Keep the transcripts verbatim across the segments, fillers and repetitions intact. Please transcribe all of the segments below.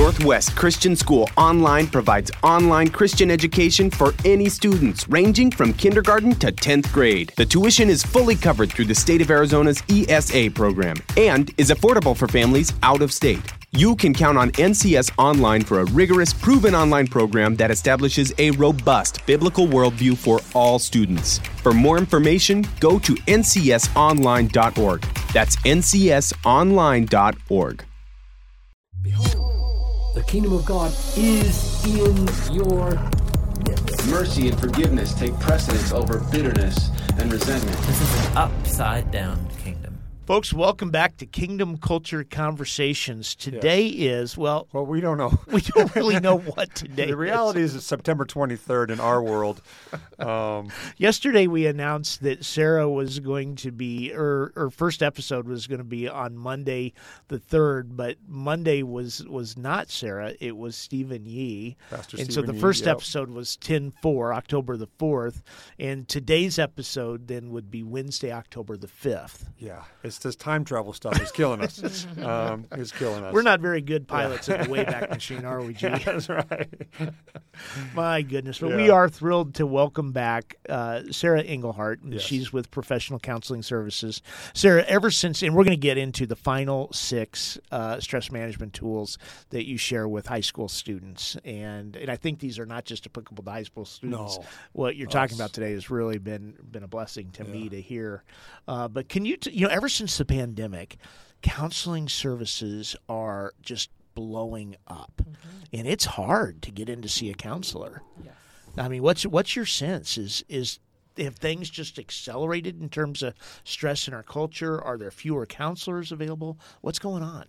Northwest Christian School Online provides online Christian education for any students, ranging from kindergarten to tenth grade. The tuition is fully covered through the state of Arizona's E S A program and is affordable for families out of state. You can count on N C S Online for a rigorous, proven online program that establishes a robust biblical worldview for all students. For more information, go to N C S online dot org. That's N C S online dot org. Behold, the kingdom of God is in your midst. Mercy and forgiveness take precedence over bitterness and resentment. This is an upside-down kingdom. Folks, welcome back to Kingdom Culture Conversations. Today yes. is, well... Well, we don't know. We don't really know what today is. The reality is it's September twenty-third in our world. Um, Yesterday we announced that Sarah was going to be, her, her first episode was going to be on Monday the third, but Monday was was not Sarah, it was Stephen Yee. Pastor and Stephen so the Yee, first yep. episode was ten four, October the fourth, and today's episode then would be Wednesday, October the fifth. Yeah, it's this time travel stuff is killing us. um, it's killing us. We're not very good pilots yeah. of the Wayback Machine, are we, G? Yeah, that's right. My goodness. Well, yeah. we are thrilled to welcome back uh, Sarah Engelhardt, and yes. she's with Professional Counseling Services. Sarah, ever since, and we're going to get into the final six uh, stress management tools that you share with high school students, and and I think these are not just applicable to high school students. No. What you're Oh, talking about today has really been been a blessing to yeah. me to hear. Uh, but can you, t- you know, ever since the pandemic, counseling services are just blowing up, mm-hmm. and it's hard to get in to see a counselor. Yes. I mean, what's what's your sense? Is is have things just accelerated in terms of stress in our culture? Are there fewer counselors available? What's going on?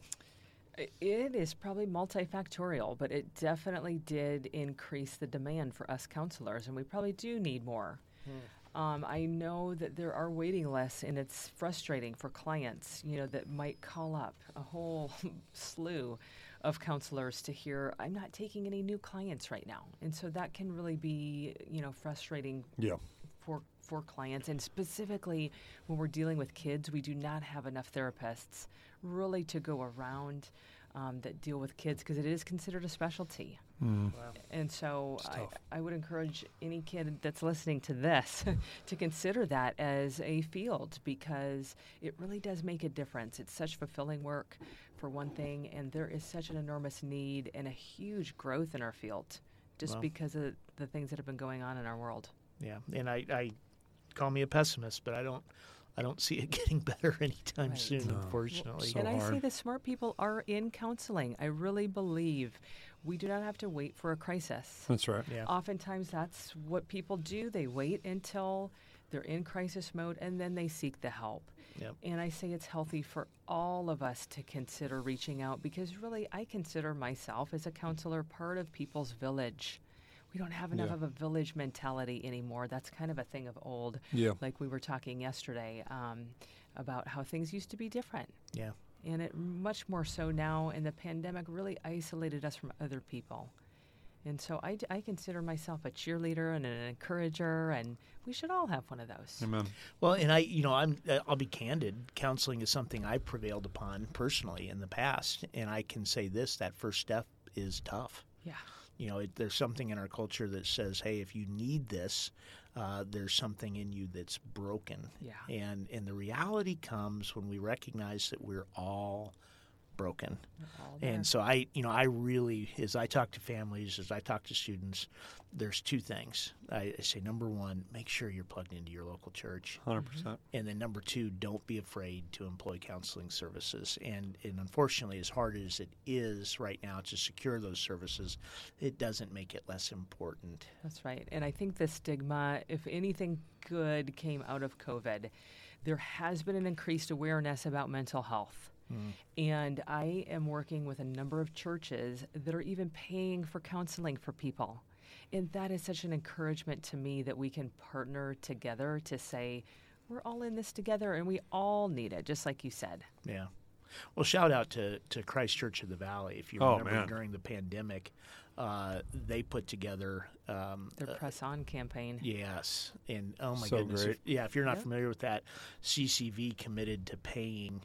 It is probably multifactorial, but it definitely did increase the demand for us counselors, and we probably do need more. Hmm. Um, I know that there are waiting lists, and it's frustrating for clients, you know, that might call up a whole slew of counselors to hear, I'm not taking any new clients right now. And so that can really be, you know, frustrating yeah. for for clients. And specifically when we're dealing with kids, we do not have enough therapists really to go around um, that deal with kids because it is considered a specialty. Mm. Wow. And so I, I would encourage any kid that's listening to this to consider that as a field because it really does make a difference. It's such fulfilling work for one thing, and there is such an enormous need and a huge growth in our field just Wow. because of the things that have been going on in our world. Yeah, and I, I call me a pessimist, but I don't I don't see it getting better anytime Right. soon, No. unfortunately. So and I hard. say the smart people are in counseling. I really believe we do not have to wait for a crisis. That's right. Yeah. Oftentimes that's what people do. They wait until they're in crisis mode and then they seek the help. Yep. And I say it's healthy for all of us to consider reaching out because really I consider myself as a counselor part of people's village. We don't have enough Yeah. of a village mentality anymore. That's kind of a thing of old. Yeah. Like we were talking yesterday um, about how things used to be different. Yeah. And it much more so now, and the pandemic really isolated us from other people. And so I, d- I consider myself a cheerleader and an encourager, and we should all have one of those. Amen. Well, and I, you know, I'm, uh, I'll be candid. Counseling is something I prevailed upon personally in the past, and I can say this: that first step is tough. Yeah. You know, it, there's something in our culture that says, "Hey, if you need this, uh, there's something in you that's broken." Yeah. And and the reality comes when we recognize that we're all broken. All there. And so I, you know, I really, as I talk to families, as I talk to students, there's two things. I, I say, number one, make sure you're plugged into your local church. one hundred percent. And then number two, don't be afraid to employ counseling services. And, and unfortunately, as hard as it is right now to secure those services, it doesn't make it less important. That's right. And I think the stigma, if anything good came out of COVID, there has been an increased awareness about mental health. Mm. And I am working with a number of churches that are even paying for counseling for people. And that is such an encouragement to me that we can partner together to say, we're all in this together and we all need it, just like you said. Yeah. Well, shout out to, to Christ Church of the Valley. If you Oh, remember man. during the pandemic, uh, they put together um, Their uh, Press On campaign. Yes. And oh, my So goodness. great. If, yeah, if you're not Yep. familiar with that, C C V committed to paying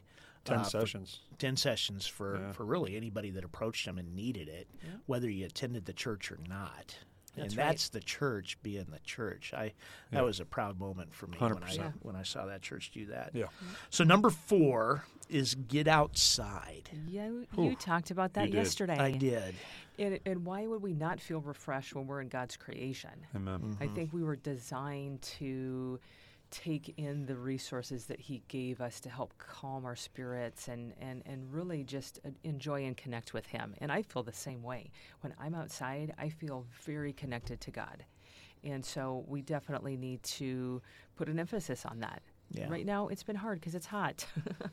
Ten uh, for sessions. ten sessions for, Yeah. for really anybody that approached him and needed it, Yeah. whether you attended the church or not. That's and right. that's the church being the church. I Yeah. that was a proud moment for me one hundred when I percent. when I saw that church do that. Yeah. So number four is get outside. Yeah, you you talked about that You did. yesterday. I did. And, and why would we not feel refreshed when we're in God's creation? Amen. I think we were designed to take in the resources that He gave us to help calm our spirits and, and, and really just uh, enjoy and connect with Him. And I feel the same way. When I'm outside, I feel very connected to God. And so we definitely need to put an emphasis on that. Yeah. Right now, it's been hard because it's hot,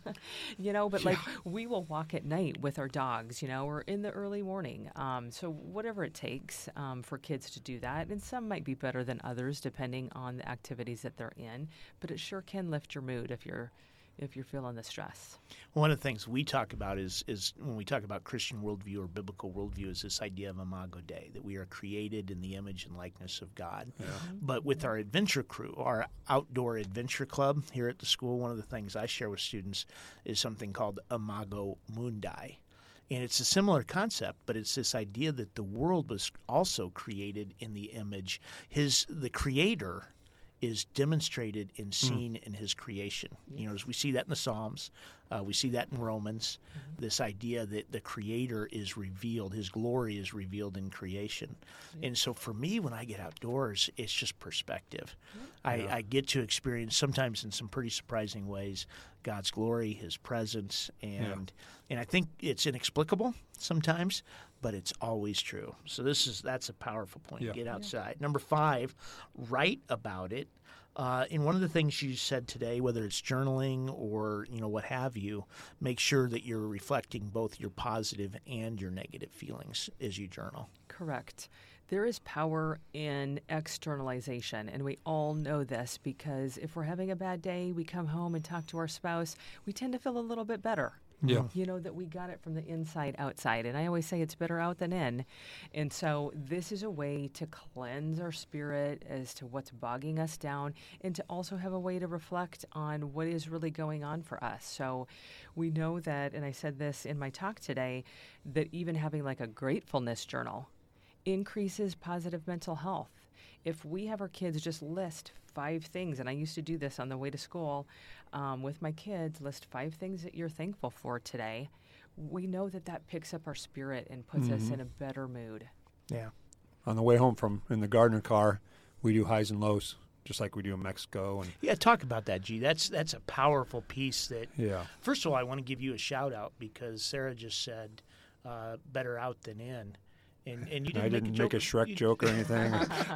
you know, but like we will walk at night with our dogs, you know, or in the early morning. Um, so whatever it takes um, for kids to do that. And some might be better than others depending on the activities that they're in, but it sure can lift your mood if you're if you're feeling the stress. One of the things we talk about is is when we talk about Christian worldview or biblical worldview is this idea of Imago Dei, that we are created in the image and likeness of God. Yeah. But with our adventure crew, our outdoor adventure club here at the school, one of the things I share with students is something called Imago Mundi. And it's a similar concept, but it's this idea that the world was also created in the image. His the creator is demonstrated and seen mm. in his creation. You know, as we see that in the Psalms, uh, we see that in Romans, mm-hmm. this idea that the Creator is revealed, His glory is revealed in creation. Mm-hmm. And so for me, when I get outdoors, it's just perspective. Mm-hmm. I, yeah. I get to experience, sometimes in some pretty surprising ways, God's glory, His presence, and yeah. and I think it's inexplicable sometimes, but it's always true. So this is that's a powerful point. Yeah. Get outside. Yeah. Number five, write about it. Uh, and one of the things you said today, whether it's journaling or you know what have you, make sure that you're reflecting both your positive and your negative feelings as you journal. Correct. There is power in externalization, and we all know this because if we're having a bad day, we come home and talk to our spouse, we tend to feel a little bit better. Yeah. You know, that we got it from the inside outside. And I always say it's better out than in. And so this is a way to cleanse our spirit as to what's bogging us down and to also have a way to reflect on what is really going on for us. So we know that, and I said this in my talk today, that even having like a gratefulness journal increases positive mental health. If we have our kids just list five things, and I used to do this on the way to school um, with my kids, list five things that you're thankful for today, we know that that picks up our spirit and puts mm-hmm. us in a better mood. Yeah. On the way home from in the Gardner car, we do highs and lows, just like we do in Mexico. And yeah, talk about that, G. That's that's a powerful piece that, yeah. First of all, I want to give you a shout-out because Sarah just said uh, better out than in. And, and you didn't I didn't make a, make a joke. Shrek joke or anything.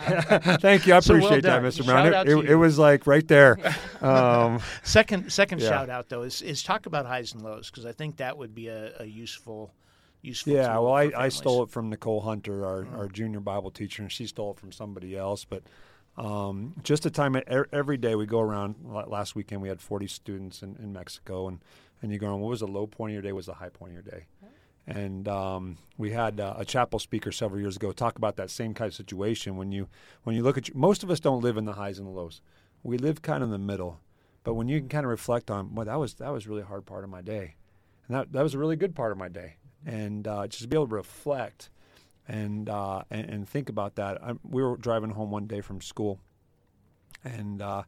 Thank you. I So well appreciate that, done. Mister Shout Brown. out It, to it, you. it was like right there. Um, second second Yeah. shout-out, though, is, is talk about highs and lows because I think that would be a, a useful useful yeah, tool well, for I, I families. stole it from Nicole Hunter, our, Mm. our junior Bible teacher, and she stole it from somebody else. But um, just a time e- every day we go around. la- Last weekend we had forty students in, in Mexico, and, and you go on, what was the low point of your day? What was the high point of your day? And um, we had uh, a chapel speaker several years ago talk about that same kind of situation. When you when you look at, most of us don't live in the highs and the lows. We live kind of in the middle. But when you can kind of reflect on, well, that was that was really a hard part of my day, and that that was a really good part of my day, and uh, just to be able to reflect and uh, and, and think about that. I, we were driving home one day from school, and uh,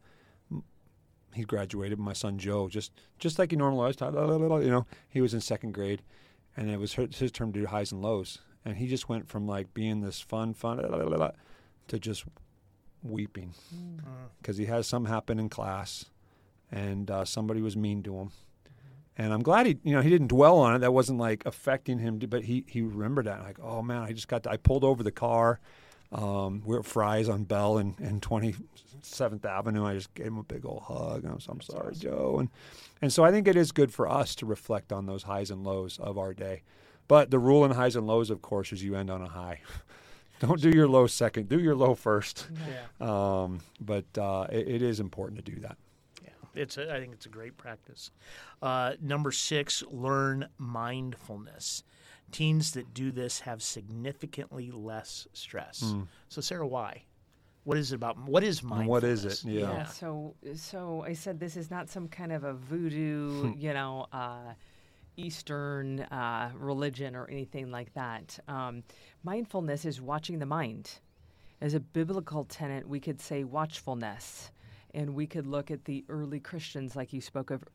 he graduated. My son Joe, just just like he normally was, you know, he was in second grade. And it was his turn to do highs and lows. And he just went from, like, being this fun, fun, to just weeping. Because mm. he had something happen in class, and uh, somebody was mean to him. And I'm glad he, you know, he didn't dwell on it. That wasn't, like, affecting him. But he, he remembered that. Like, oh, man, I just got to, I pulled over the car. Um, we're at Fry's on Bell and, and twenty-seventh Avenue. I just gave him a big old hug. And I was, I'm sorry, awesome. Joe. And and so I think it is good for us to reflect on those highs and lows of our day. But the rule in highs and lows, of course, is you end on a high. Don't do your low second. Do your low first. Yeah. Um, but uh, it, it is important to do that. Yeah, it's. A, I think it's a great practice. Uh, number six, learn mindfulness. Teens that do this have significantly less stress. Mm. So, Sarah, why? What is it about? What is And mindfulness? what is it? Yeah. Yeah. So, so I said this is not some kind of a voodoo, you know, uh, Eastern uh, religion or anything like that. Um, mindfulness is watching the mind. As a biblical tenet, we could say watchfulness, and we could look at the early Christians, like you spoke of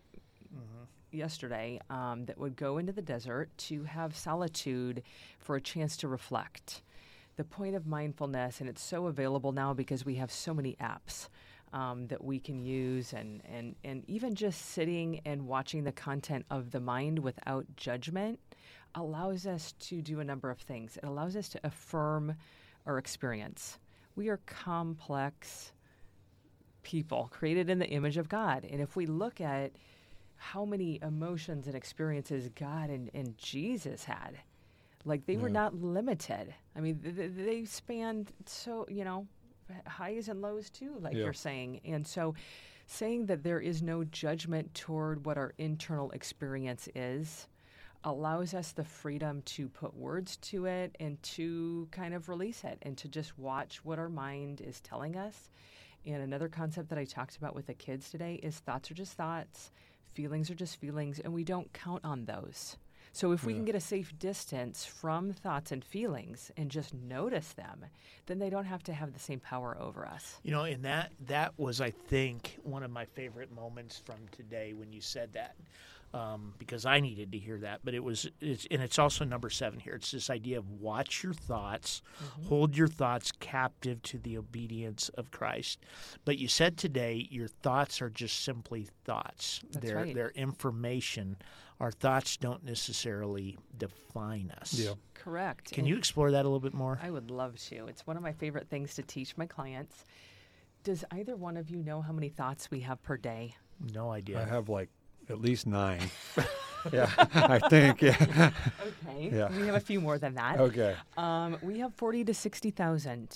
yesterday, um, that would go into the desert to have solitude for a chance to reflect. The point of mindfulness, and it's so available now because we have so many apps um, that we can use, and, and, and even just sitting and watching the content of the mind without judgment allows us to do a number of things. It allows us to affirm our experience. We are complex people created in the image of God. And if we look at how many emotions and experiences God and, and Jesus had, like they were Yeah. not limited. I mean, th- th- they spanned so, you know, highs and lows too, like Yeah. you're saying. And so saying that there is no judgment toward what our internal experience is allows us the freedom to put words to it and to kind of release it and to just watch what our mind is telling us. And another concept that I talked about with the kids today is thoughts are just thoughts, feelings are just feelings, and we don't count on those. So if we Yeah. can get a safe distance from thoughts and feelings and just notice them, then they don't have to have the same power over us. You know, and that that was, I think, one of my favorite moments from today when you said that, um, because I needed to hear that. But it was, it's, and it's also number seven here. It's this idea of watch your thoughts, hold your thoughts captive to the obedience of Christ. But you said today your thoughts are just simply thoughts. That's they're right. they're information. Our thoughts don't necessarily define us. Yeah. Correct. Can And you explore that a little bit more? I would love to. It's one of my favorite things to teach my clients. Does either one of you know how many thoughts we have per day? No idea. I have like at least nine. Yeah, I think. Yeah. Okay. Yeah. We have a few more than that. Okay. Um, we have forty to sixty thousand.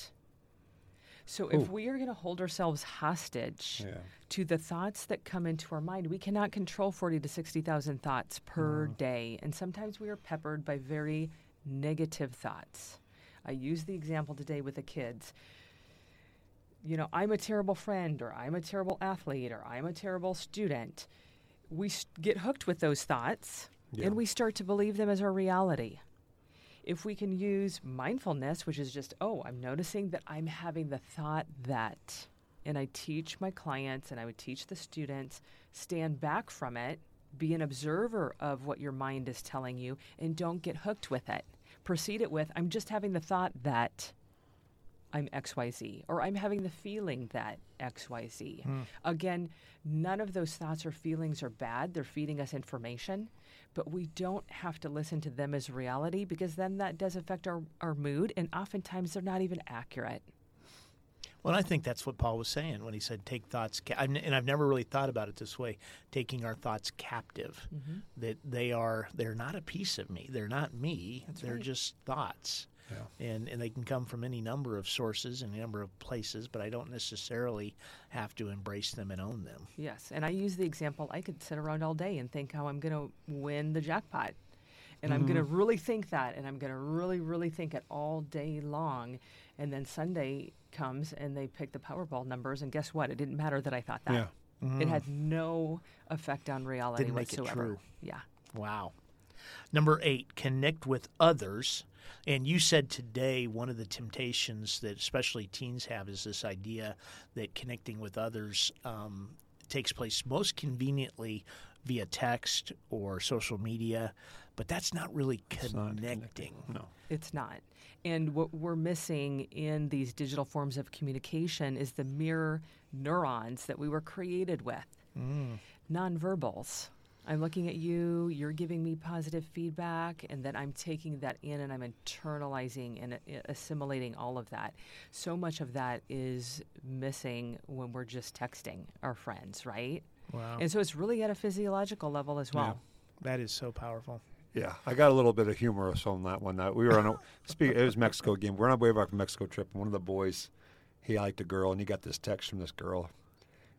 So if Ooh. we are going to hold ourselves hostage Yeah. to the thoughts that come into our mind, we cannot control forty to sixty thousand thoughts per day. And sometimes we are peppered by very negative thoughts. I used the example today with the kids. You know, I'm a terrible friend, or I'm a terrible athlete, or I'm a terrible student. We s- get hooked with those thoughts, Yeah. and we start to believe them as our reality. If we can use mindfulness, which is just, oh, I'm noticing that I'm having the thought that, and I teach my clients and I would teach the students, stand back from it, be an observer of what your mind is telling you, and don't get hooked with it. Proceed it with, I'm just having the thought that I'm X Y Z, or I'm having the feeling that X Y Z. Again, none of those thoughts or feelings are bad. They're feeding us information, but we don't have to listen to them as reality, because then that does affect our, our mood, and oftentimes they're not even accurate. Well, I think that's what Paul was saying when he said take thoughts, ca- I've n- and I've never really thought about it this way, taking our thoughts captive, that they are, they're not a piece of me. They're not me. they're right. just thoughts. Yeah. And and they can come from any number of sources and a number of places, but I don't necessarily have to embrace them and own them. Yes, and I use the example, I could sit around all day and think how I'm going to win the jackpot. And I'm going to really think that, and I'm going to really, really think it all day long. And then Sunday comes, and they pick the Powerball numbers, and guess what? It didn't matter that I thought that. Yeah. It had no effect on reality Didn't make it whatsoever. true. Yeah. Wow. Number eight, connect with others. And you said today one of the temptations that especially teens have is this idea that connecting with others um, takes place most conveniently via text or social media, but that's not really It's not connecting. No. It's not. And what we're missing in these digital forms of communication is the mirror neurons that we were created with. Mm. Nonverbals. I'm looking at you, you're giving me positive feedback, and then I'm taking that in and I'm internalizing and uh, assimilating all of that. So much of that is missing when we're just texting our friends, right? Wow. And so it's really at a physiological level as well. That is so powerful. Yeah, I got a little bit of humorous on that one. Uh, we were on a speak. It was Mexico game. We're on our way back from Mexico trip. And one of the boys, he liked a girl, and he got this text from this girl,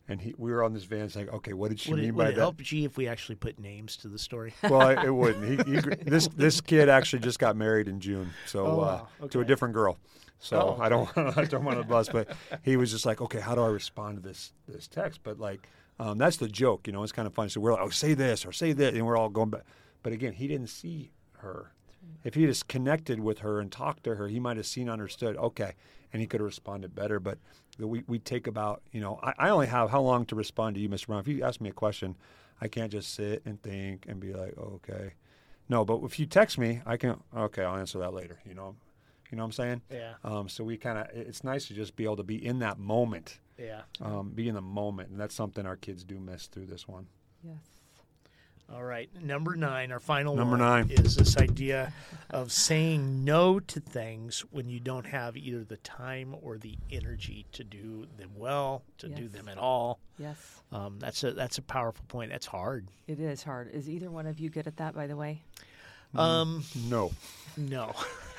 And he, we were on this van saying, okay, what did she Would mean it, by would it that? help, G, if we actually put names to the story? Well, I, it wouldn't. He, he, this this kid actually just got married in June, so Oh, uh, wow. to a Okay. different girl. So Oh, I don't I don't want to bust, but he was just like, okay, how do I respond to this this text? But like, um, that's the joke, you know. It's kind of funny. So we're like, oh, say this or say that, and we're all going back. But again, he didn't see her. If he just connected with her and talked to her, he might have seen, understood, okay, and he could have responded better. But we we take about, you know, I, I only have how long to respond to you, Mister Brown. If you ask me a question, I can't just sit and think and be like, oh, okay. No, but if you text me, I can, okay, I'll answer that later, you know. You know what I'm saying? Yeah. Um, so we kind of, it's nice to just be able to be in that moment, Yeah. um, be in the moment. And that's something our kids do miss through this one. Yes. All right. Number nine, our final Number one, nine. is this idea of saying no to things when you don't have either the time or the energy to do them well, to do Yes. them at all. Yes. Um, that's a that's a powerful point. That's hard. It is hard. Is either one of you good at that, by the way? Um, No. no.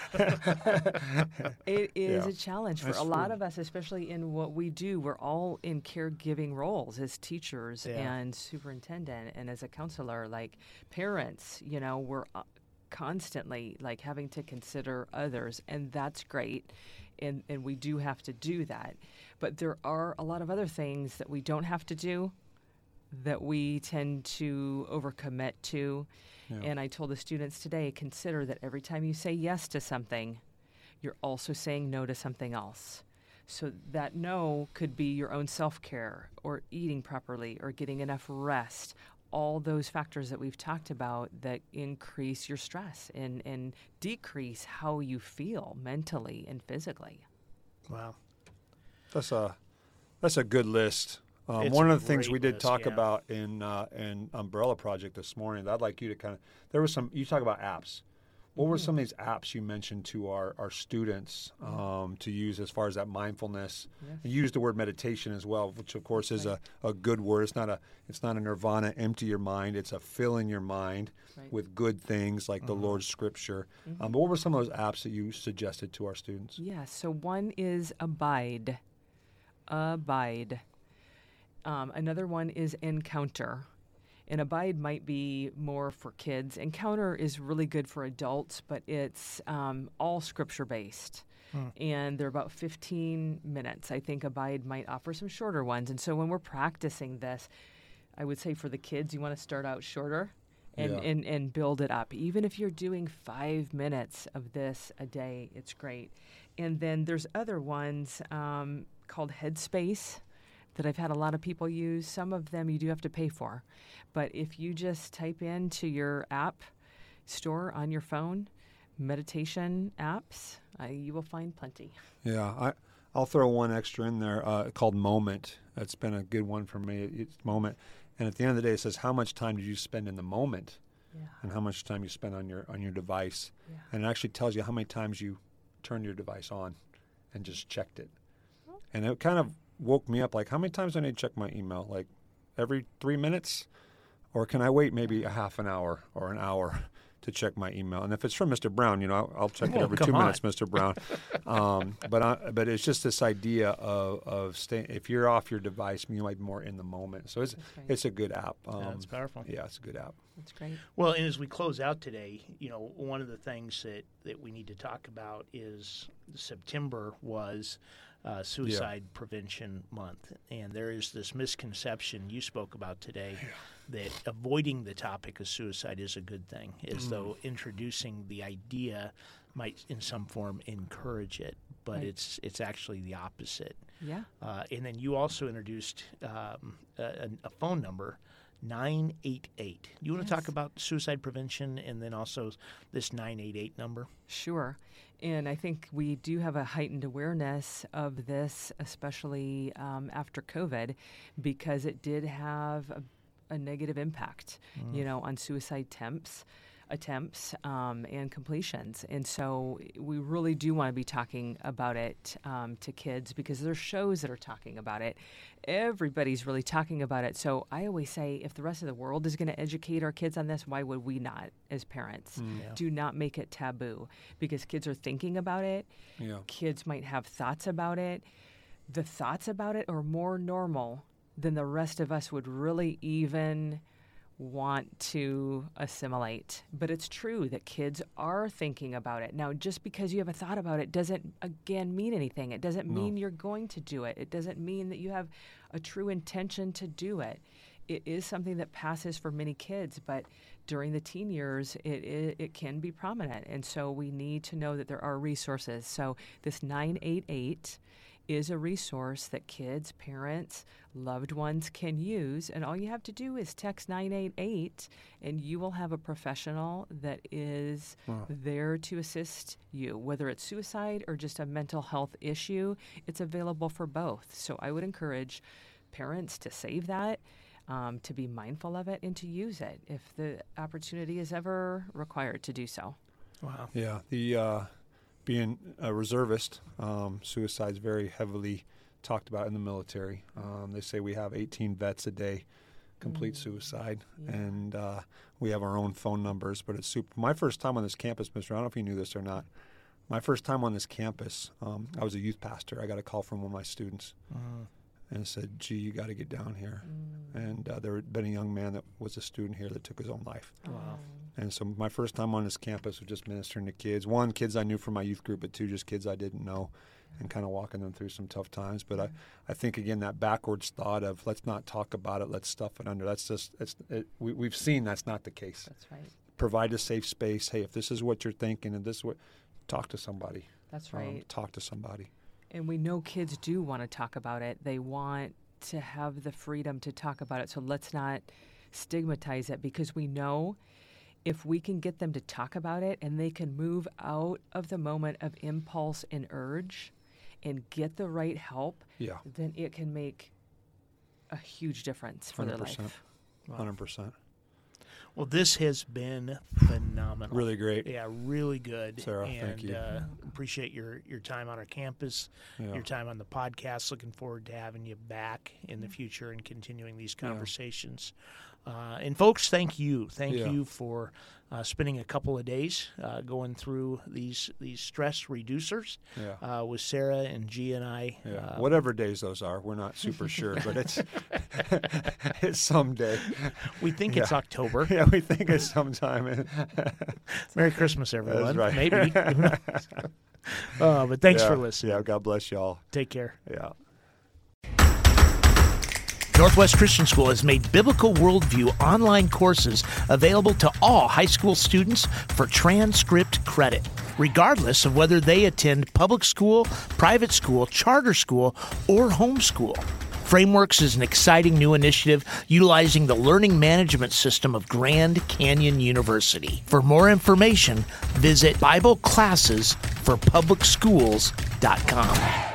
It is Yeah. a challenge for That's a lot true. of us, especially in what we do. We're all in caregiving roles as teachers Yeah. and superintendent and as a counselor, like parents, you know, we're uh, constantly like having to consider others, and that's great. And, and we do have to do that. But there are a lot of other things that we don't have to do that we tend to overcommit to. Yeah. And I told the students today, consider that every time you say yes to something, you're also saying no to something else. So that no could be your own self-care or eating properly or getting enough rest. All those factors that we've talked about that increase your stress and, and decrease how you feel mentally and physically. Wow. That's a that's a good list. Um, It's one a of the things great we did list, talk yeah. about in uh, in Umbrella Project this morning, that I'd like you to kind of, there was some, you talk about apps. What were some of these apps you mentioned to our, our students um, to use as far as that mindfulness? Yes. You used the word meditation as well, which of course is a, a good word. It's not a it's not a nirvana, empty your mind. It's a filling your mind Right. with good things like the Lord's Scripture. Um, but what were some of those apps that you suggested to our students? Yeah, so one is Abide. Abide. Um, another one is Encounter. And Abide might be more for kids. Encounter is really good for adults, but it's um, all scripture-based. And they're about fifteen minutes. I think Abide might offer some shorter ones. And so when we're practicing this, I would say for the kids, you want to start out shorter and, Yeah. and, and build it up. Even if you're doing five minutes of this a day, it's great. And then there's other ones um, called Headspace that I've had a lot of people use. Some of them you do have to pay for. But if you just type into your app store on your phone, meditation apps, uh, you will find plenty. Yeah, I, I'll throw one extra in there uh, called Moment. That's been a good one for me. It's Moment, and at the end of the day, it says how much time did you spend in the moment, Yeah. and how much time you spend on your on your device, Yeah. and it actually tells you how many times you turned your device on, and just checked it, and it kind of woke me up. Like, how many times do I need to check my email? Like every three minutes, or can I wait maybe a half an hour or an hour to check my email? And if it's from Mister Brown, you know, I'll, I'll check it Oh, every come two on. minutes, Mister Brown. Um, but I, but it's just this idea of of staying. If you're off your device, you might be more in the moment. So it's That's right. it's a good app. Um, Yeah, it's powerful. Yeah, it's a good app. That's great. Well, and as we close out today, you know, one of the things that, that we need to talk about is September was uh, Suicide Prevention Month. And there is this misconception you spoke about today that avoiding the topic of suicide is a good thing, as Mm. though introducing the idea might in some form encourage it. But Right. it's it's actually the opposite. Yeah. Uh, and then you also introduced um, a, a phone number, nine eight eight. You want to Yes. talk about suicide prevention and then also this nine eight eight number? Sure. And I think we do have a heightened awareness of this, especially um, after COVID, because it did have a, a negative impact, you know, on suicide attempts, attempts um, and completions. And so we really do want to be talking about it um, to kids because there's shows that are talking about it. Everybody's really talking about it. So I always say if the rest of the world is going to educate our kids on this, why would we not as parents? Yeah. Do not make it taboo because kids are thinking about it. Yeah. Kids might have thoughts about it. The thoughts about it are more normal than the rest of us would really even want to assimilate. But it's true that kids are thinking about it. Now, just because you have a thought about it doesn't, again, mean anything. It doesn't No. mean you're going to do it. It doesn't mean that you have a true intention to do it. It is something that passes for many kids, but during the teen years, it, it, it can be prominent. And so we need to know that there are resources. So this nine eight eight is a resource that kids, parents, loved ones can use. And all you have to do is text nine eight eight, and you will have a professional that is Wow. there to assist you. Whether it's suicide or just a mental health issue, it's available for both. So I would encourage parents to save that, um, to be mindful of it, and to use it if the opportunity is ever required to do so. Wow. Yeah, the uh, being a reservist, um, suicide's very heavily talked about in the military. Um, they say we have eighteen vets a day complete Mm. suicide, Yeah. and uh, we have our own phone numbers. But it's super. My first time on this campus, Mister I don't know if you knew this or not. My first time on this campus, um, I was a youth pastor. I got a call from one of my students. Uh, And said, gee, you got to get down here. Mm. And uh, there had been a young man that was a student here that took his own life. Wow. And so my first time on this campus was just ministering to kids. One, kids I knew from my youth group, but two, just kids I didn't know, and kind of walking them through some tough times. But I, I think, again, that backwards thought of let's not talk about it, let's stuff it under, that's just, it's, it, we, we've seen that's not the case. That's right. Provide a safe space. Hey, if this is what you're thinking and this is what, talk to somebody. That's Um, right. talk to somebody. And we know kids do want to talk about it. They want to have the freedom to talk about it. So let's not stigmatize it, because we know if we can get them to talk about it and they can move out of the moment of impulse and urge and get the right help, Yeah, then it can make a huge difference for one their hundred percent. life. one hundred percent. Well, this has been phenomenal. Really great. Yeah, really good. Sarah, and, thank you. Uh, appreciate your, your time on our campus, Yeah. your time on the podcast. Looking forward to having you back in the future and continuing these conversations. Uh, and folks, thank you. Thank Yeah. you for uh, spending a couple of days uh, going through these these stress reducers Yeah. uh, with Sarah and G and I. Yeah, Uh, whatever days those are, we're not super sure, but it's it's someday. we think it's Yeah. October. Yeah, we think it's sometime. Merry Christmas, everyone. right. Maybe. uh, but thanks Yeah, for listening. Yeah, God bless y'all. Take care. Yeah. Northwest Christian School has made Biblical Worldview online courses available to all high school students for transcript credit, regardless of whether they attend public school, private school, charter school, or homeschool. Frameworks is an exciting new initiative utilizing the learning management system of Grand Canyon University. For more information, visit Bible Classes for Public Schools dot com.